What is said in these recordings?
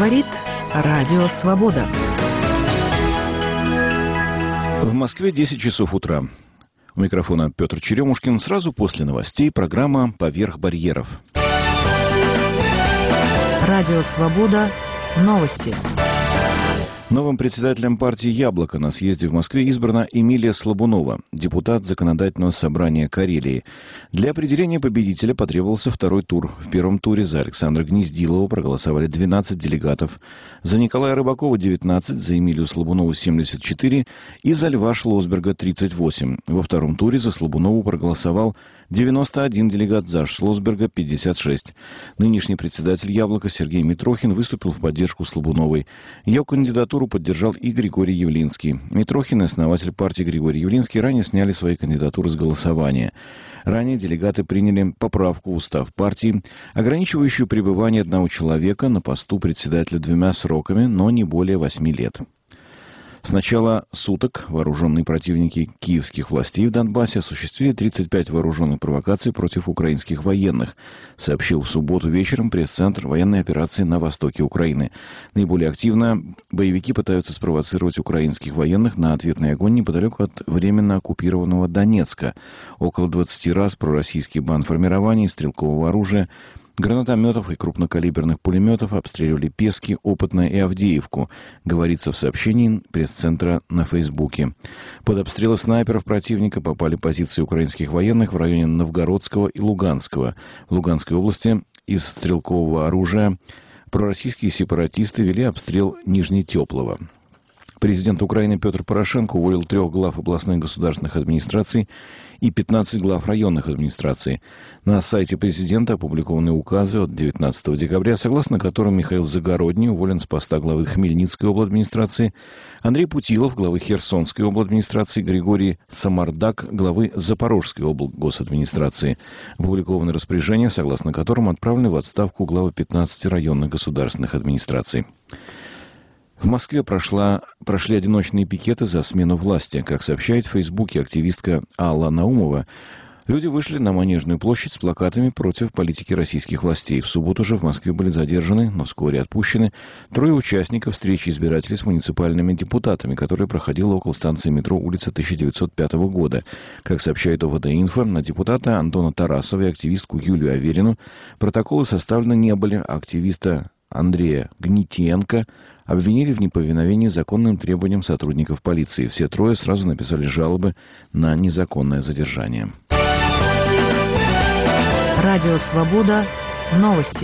Говорит Радио Свобода. В Москве 10 часов утра. У микрофона Петр Черемушкин. Сразу после новостей программа «Поверх барьеров». Радио Свобода. Новости. Новым председателем партии «Яблоко» на съезде в Москве избрана Эмилия Слабунова, депутат Законодательного собрания Карелии. Для определения победителя потребовался второй тур. В первом туре за Александра Гнездилова проголосовали 12 делегатов. За Николая Рыбакова 19, за Эмилию Слабунову 74 и за Льва Шлосберга 38. Во втором туре за Слабунову проголосовал 91 делегат, за Шлосберга 56. Нынешний председатель «Яблока» Сергей Митрохин выступил в поддержку Слабуновой. Ее кандидатуру поддержал и Григорий Явлинский. Митрохин и основатель партии Григорий Явлинский ранее сняли свои кандидатуры с голосования. Ранее делегаты приняли поправку в устав партии, ограничивающую пребывание одного человека на посту председателя 2 сроками, но не более 8 лет. С начала суток вооруженные противники киевских властей в Донбассе осуществили 35 вооруженных провокаций против украинских военных, сообщил в субботу вечером пресс-центр военной операции на востоке Украины. Наиболее активно боевики пытаются спровоцировать украинских военных на ответный огонь неподалеку от временно оккупированного Донецка. Около 20 раз пророссийские бандформирования, стрелкового оружия, гранатометов и крупнокалиберных пулеметов обстреливали Пески, Опытное и Авдеевку, говорится в сообщении пресс-центра на Фейсбуке. Под обстрелы снайперов противника попали позиции украинских военных в районе Новгородского и Луганского. В Луганской области из стрелкового оружия пророссийские сепаратисты вели обстрел Нижнетеплого. Президент Украины Петр Порошенко уволил 3 глав областных государственных администраций и 15 глав районных администраций. На сайте президента опубликованы указы от 19 декабря, согласно которым Михаил Загородний уволен с поста главы Хмельницкой обладминистрации, Андрей Путилов, главы Херсонской обладминистрации, Григорий Самардак, главы Запорожской облгосадминистрации. Опубликованы распоряжения, согласно которым отправлены в отставку главы 15 районных государственных администраций. В Москве прошли одиночные пикеты за смену власти. Как сообщает в Фейсбуке активистка Алла Наумова, люди вышли на Манежную площадь с плакатами против политики российских властей. В субботу же в Москве были задержаны, но вскоре отпущены 3 участников встречи избирателей с муниципальными депутатами, которая проходила около станции метро улица 1905 года. Как сообщает ОВД-Инфо, на депутата Антона Тарасова и активистку Юлию Аверину протоколы составлены не были, а активиста Андрея Гнитенко обвинили в неповиновении законным требованиям сотрудников полиции. Все 3 сразу написали жалобы на незаконное задержание. Радио Свобода. Новости.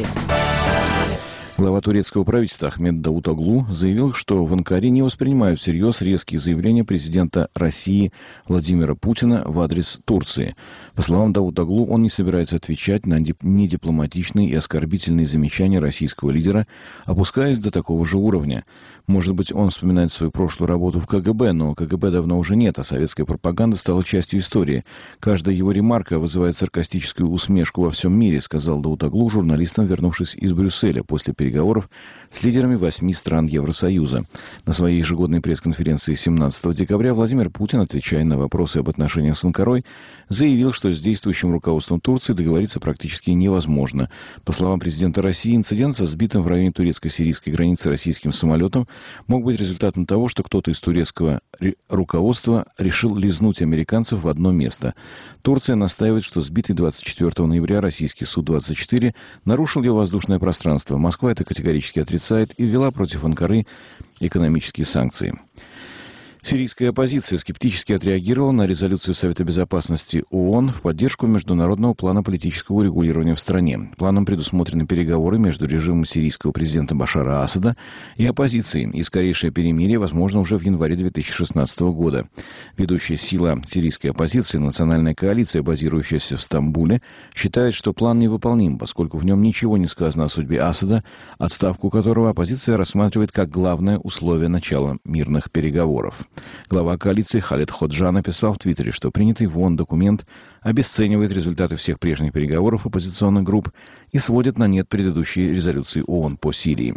Глава турецкого правительства Ахмед Давутоглу заявил, что в Анкаре не воспринимают всерьез резкие заявления президента России Владимира Путина в адрес Турции. По словам Давутоглу, он не собирается отвечать на недипломатичные и оскорбительные замечания российского лидера, опускаясь до такого же уровня. Может быть, он вспоминает свою прошлую работу в КГБ, но КГБ давно уже нет, а советская пропаганда стала частью истории. Каждая его ремарка вызывает саркастическую усмешку во всем мире, сказал Давутоглу журналистам, вернувшись из Брюсселя после переговоров с лидерами 8 стран Евросоюза. На своей ежегодной пресс-конференции 17 декабря Владимир Путин, отвечая на вопросы об отношениях с Анкарой, заявил, что с действующим руководством Турции договориться практически невозможно. По словам президента России, инцидент со сбитым в районе турецко-сирийской границы российским самолетом мог быть результатом того, что кто-то из турецкого руководства решил лизнуть американцев в одно место. Турция настаивает, что сбитый 24 ноября российский Су-24 нарушил ее воздушное пространство. Москва это категорически отрицает и ввела против Анкары экономические санкции. Сирийская оппозиция скептически отреагировала на резолюцию Совета Безопасности ООН в поддержку международного плана политического урегулирования в стране. Планом предусмотрены переговоры между режимом сирийского президента Башара Асада и оппозицией, и скорейшее перемирие возможно уже в январе 2016 года. Ведущая сила сирийской оппозиции, национальная коалиция, базирующаяся в Стамбуле, считает, что план невыполним, поскольку в нем ничего не сказано о судьбе Асада, отставку которого оппозиция рассматривает как главное условие начала мирных переговоров. Глава коалиции Халед Ходжа написал в Твиттере, что принятый в ООН документ обесценивает результаты всех прежних переговоров оппозиционных групп и сводит на нет предыдущие резолюции ООН по Сирии.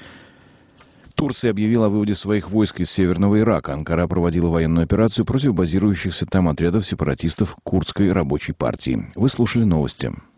Турция объявила о выводе своих войск из северного Ирака. Анкара проводила военную операцию против базирующихся там отрядов сепаратистов Курдской рабочей партии. Вы слушали новости.